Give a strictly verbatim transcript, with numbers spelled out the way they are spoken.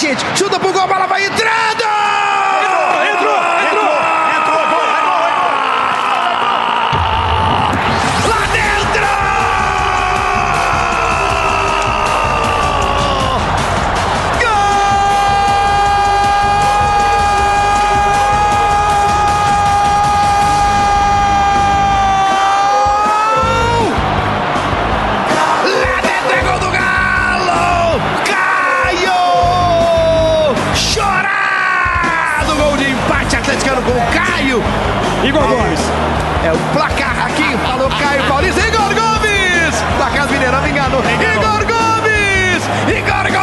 gente. Chuta pro gol, a bola vai entrando! Entrou, entrou, entrou! Entrou, gol, é gol, é gol! Lá dentro! Atleticano com o Caio. Igor Gomes. É o placar aqui. Falou Caio Paulista. Igor Gomes. Placar do Mineirão me enganou. Igor Gomes. Igor Gomes.